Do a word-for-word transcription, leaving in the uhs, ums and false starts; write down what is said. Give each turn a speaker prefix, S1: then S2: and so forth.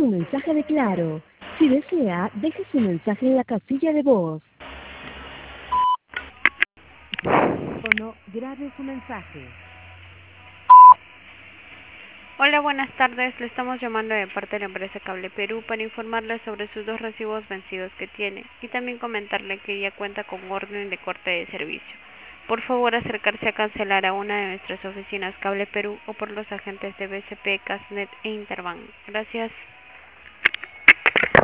S1: su mensaje de Claro. Si desea, deje su mensaje en la casilla de voz. O no, grabe su mensaje.
S2: Hola, buenas tardes. Le estamos llamando de parte de la empresa Cable Perú para informarle sobre sus dos recibos vencidos que tiene y también comentarle que ya cuenta con orden de corte de servicio. Por favor, acercarse a cancelar a una de nuestras oficinas Cable Perú o por los agentes de B C P, Casnet e Interbank. Gracias.